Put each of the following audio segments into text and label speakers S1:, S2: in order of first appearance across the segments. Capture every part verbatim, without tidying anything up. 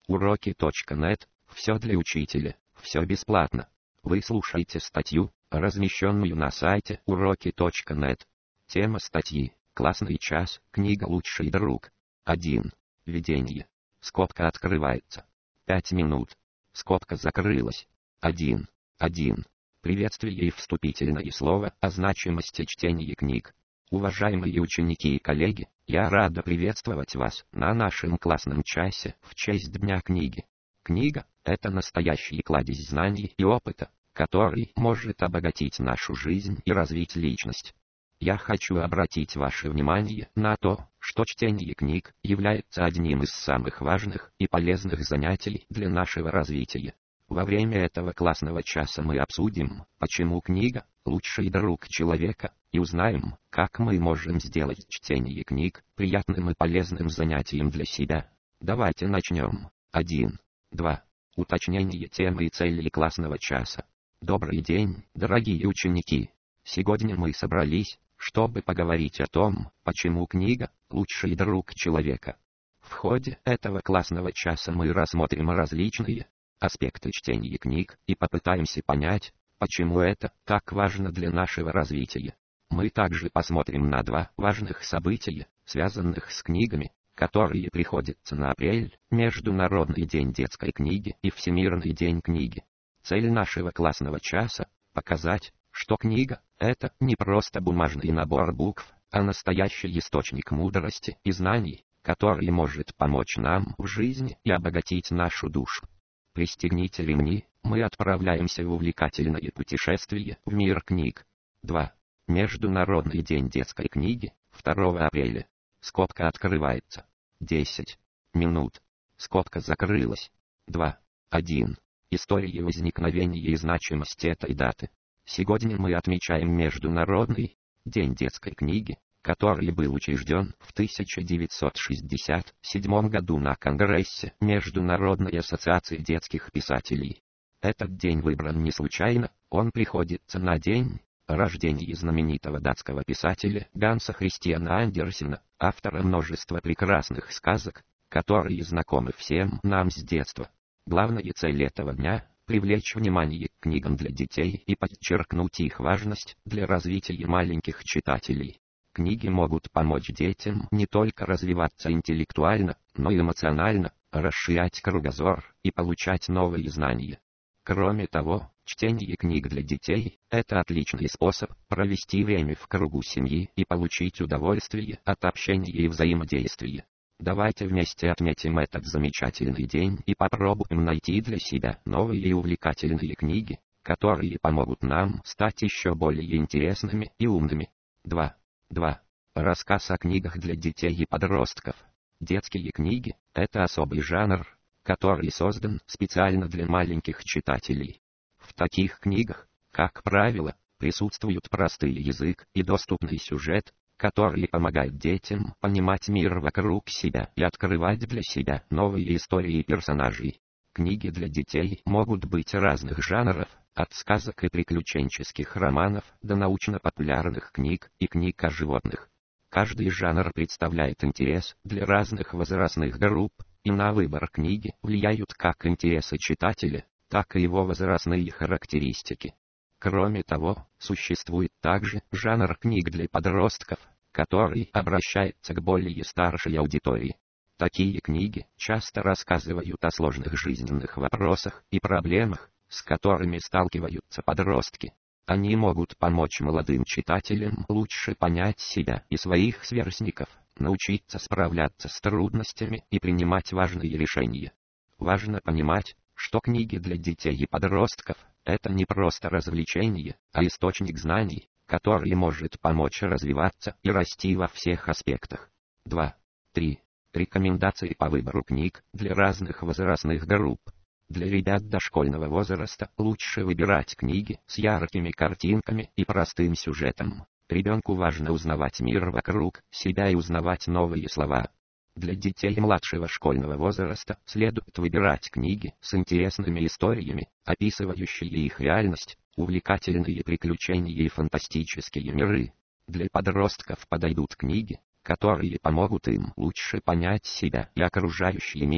S1: Уроки точка нет. Все для учителя, все бесплатно. Вы слушаете статью, размещенную на сайте уроки точка нет. Тема статьи: классный час, книга «Лучший друг». один. Введение. Скобка открывается. пять минут. Скобка закрылась. один. один. Приветствие и вступительное слово о значимости чтения книг. Уважаемые ученики и коллеги, я рада приветствовать вас на нашем классном часе в честь Дня книги. Книга – это настоящий кладезь знаний и опыта, который может обогатить нашу жизнь и развить личность. Я хочу обратить ваше внимание на то, что чтение книг является одним из самых важных и полезных занятий для нашего развития. Во время этого классного часа мы обсудим, почему книга – лучший друг человека, и узнаем, как мы можем сделать чтение книг приятным и полезным занятием для себя. Давайте начнем. один. два. Уточнение темы и целей классного часа. Добрый день, дорогие ученики! Сегодня мы собрались, чтобы поговорить о том, почему книга – лучший друг человека. В ходе этого классного часа мы рассмотрим различные аспекты чтения книг и попытаемся понять, почему это так важно для нашего развития. Мы также посмотрим на два важных события, связанных с книгами, которые приходятся на апрель, Международный день детской книги и Всемирный день книги. Цель нашего классного часа – показать, что книга – это не просто бумажный набор букв, а настоящий источник мудрости и знаний, который может помочь нам в жизни и обогатить нашу душу. Пристегните ремни, мы отправляемся в увлекательное путешествие в мир книг. два. Международный день детской книги, второго апреля. Скобка открывается. десять минут. Скобка закрылась. два. один. История возникновения и значимость этой даты. Сегодня мы отмечаем Международный день детской книги, который был учрежден в тысяча девятьсот шестьдесят седьмом году на Конгрессе Международной ассоциации детских писателей. Этот день выбран не случайно, он приходится на день рождения знаменитого датского писателя Ганса Христиана Андерсена, автора множества прекрасных сказок, которые знакомы всем нам с детства. Главная цель этого дня – привлечь внимание к книгам для детей и подчеркнуть их важность для развития маленьких читателей. Книги могут помочь детям не только развиваться интеллектуально, но и эмоционально, расширять кругозор и получать новые знания. Кроме того, чтение книг для детей – это отличный способ провести время в кругу семьи и получить удовольствие от общения и взаимодействия. Давайте вместе отметим этот замечательный день и попробуем найти для себя новые и увлекательные книги, которые помогут нам стать еще более интересными и умными. два. два. Рассказ о книгах для детей и подростков. Детские книги – это особый жанр, который создан специально для маленьких читателей. В таких книгах, как правило, присутствуют простой язык и доступный сюжет, которые помогают детям понимать мир вокруг себя и открывать для себя новые истории персонажей. Книги для детей могут быть разных жанров, от сказок и приключенческих романов до научно-популярных книг и книг о животных. Каждый жанр представляет интерес для разных возрастных групп, и на выбор книги влияют как интересы читателя, так и его возрастные характеристики. Кроме того, существует также жанр книг для подростков, который обращается к более старшей аудитории. Такие книги часто рассказывают о сложных жизненных вопросах и проблемах, с которыми сталкиваются подростки. Они могут помочь молодым читателям лучше понять себя и своих сверстников, научиться справляться с трудностями и принимать важные решения. Важно понимать, что книги для детей и подростков – это не просто развлечение, а источник знаний, который может помочь развиваться и расти во всех аспектах. два. три. Рекомендации по выбору книг для разных возрастных групп. Для ребят дошкольного возраста лучше выбирать книги с яркими картинками и простым сюжетом. Ребенку важно узнавать мир вокруг себя и узнавать новые слова. Для детей младшего школьного возраста следует выбирать книги с интересными историями, описывающие их реальность, увлекательные приключения и фантастические миры. Для подростков подойдут книги, которые помогут им лучше понять себя и окружающий мир,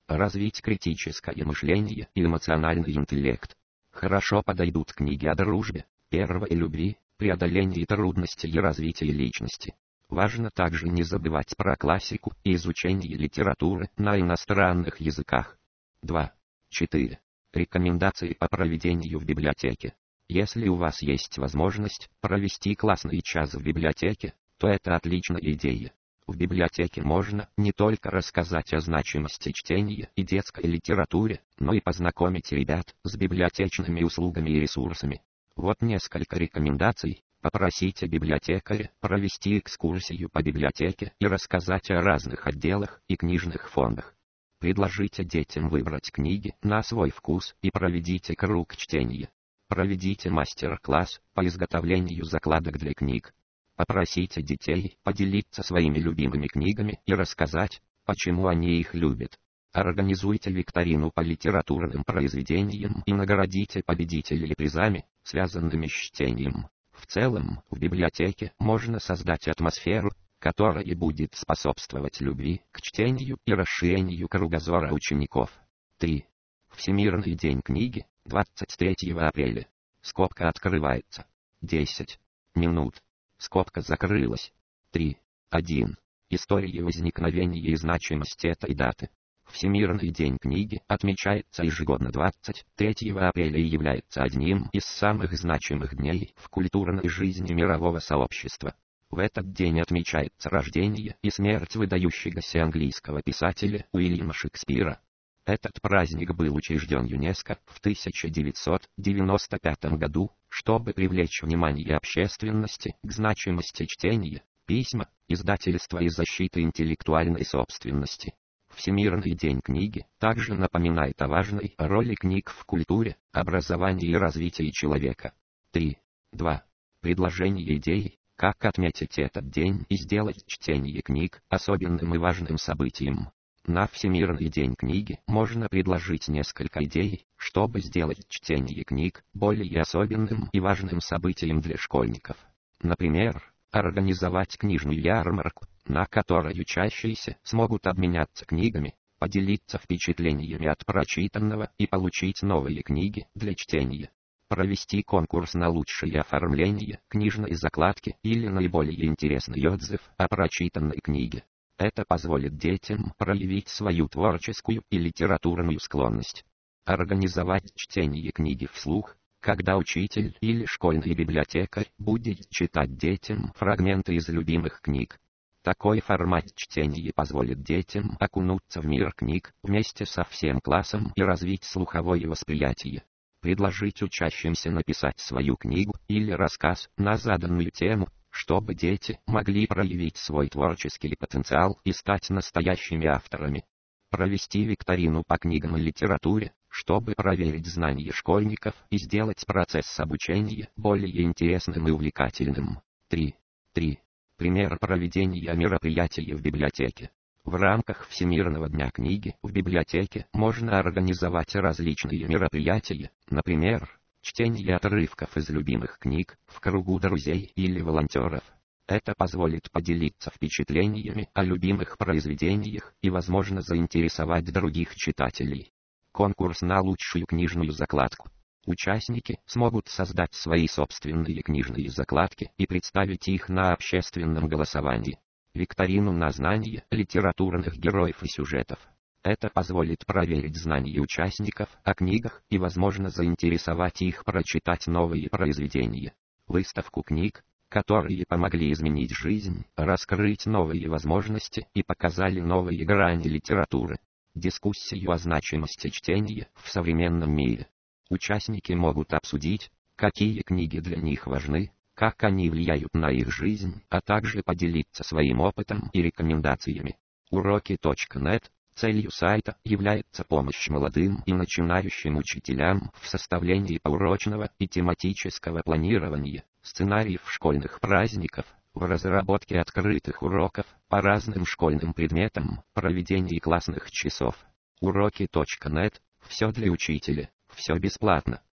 S1: Развить критическое мышление и эмоциональный интеллект. Хорошо подойдут книги о дружбе, первой любви, преодолении трудностей и развитии личности. Важно также не забывать про классику и изучение литературы на иностранных языках. два. четыре. Рекомендации по проведению в библиотеке. Если у вас есть возможность провести классный час в библиотеке, то это отличная идея. В библиотеке можно не только рассказать о значимости чтения и детской литературе, но и познакомить ребят с библиотечными услугами и ресурсами. Вот несколько рекомендаций. Попросите библиотекаря провести экскурсию по библиотеке и рассказать о разных отделах и книжных фондах. Предложите детям выбрать книги на свой вкус и проведите круг чтения. Проведите мастер-класс по изготовлению закладок для книг. Попросите детей поделиться своими любимыми книгами и рассказать, почему они их любят. Организуйте викторину по литературным произведениям и наградите победителей призами, связанными с чтением. В целом, в библиотеке можно создать атмосферу, которая будет способствовать любви к чтению и расширению кругозора учеников. три. Всемирный день книги, двадцать третьего апреля. Скобка открывается. десять минут. Скобка закрылась. три. один. История возникновения и значимость этой даты. Всемирный день книги отмечается ежегодно двадцать третьего апреля и является одним из самых значимых дней в культурной жизни мирового сообщества. В этот день отмечается рождение и смерть выдающегося английского писателя Уильяма Шекспира. Этот праздник был учрежден ЮНЕСКО в тысяча девятьсот девяносто пятом году, чтобы привлечь внимание общественности к значимости чтения, письма, издательства и защиты интеллектуальной собственности. Всемирный день книги также напоминает о важной роли книг в культуре, образовании и развитии человека. три. два. Предложение идей, как отметить этот день и сделать чтение книг особенным и важным событием. На Всемирный день книги можно предложить несколько идей, чтобы сделать чтение книг более особенным и важным событием для школьников. Например, организовать книжную ярмарку, на которой учащиеся смогут обменяться книгами, поделиться впечатлениями от прочитанного и получить новые книги для чтения. Провести конкурс на лучшее оформление книжной закладки или наиболее интересный отзыв о прочитанной книге. Это позволит детям проявить свою творческую и литературную склонность. Организовать чтение книги вслух, когда учитель или школьный библиотекарь будет читать детям фрагменты из любимых книг. Такой формат чтения позволит детям окунуться в мир книг вместе со всем классом и развить слуховое восприятие. Предложить учащимся написать свою книгу или рассказ на заданную тему, чтобы дети могли проявить свой творческий потенциал и стать настоящими авторами. Провести викторину по книгам и литературе, чтобы проверить знания школьников и сделать процесс обучения более интересным и увлекательным. три. три. Пример проведения мероприятий в библиотеке. В рамках Всемирного дня книги в библиотеке можно организовать различные мероприятия, например, чтение отрывков из любимых книг в кругу друзей или волонтеров. Это позволит поделиться впечатлениями о любимых произведениях и, возможно, заинтересовать других читателей. Конкурс на лучшую книжную закладку. Участники смогут создать свои собственные книжные закладки и представить их на общественном голосовании. Викторину на знание литературных героев и сюжетов. Это позволит проверить знания участников о книгах и, возможно, заинтересовать их прочитать новые произведения. Выставку книг, которые помогли изменить жизнь, раскрыть новые возможности и показали новые грани литературы. Дискуссию о значимости чтения в современном мире. Участники могут обсудить, какие книги для них важны, как они влияют на их жизнь, а также поделиться своим опытом и рекомендациями. уроки точка нет. Целью сайта является помощь молодым и начинающим учителям в составлении поурочного и тематического планирования, сценариев школьных праздников, в разработке открытых уроков по разным школьным предметам, проведении классных часов. уроки точка нет. Все для учителя, все бесплатно.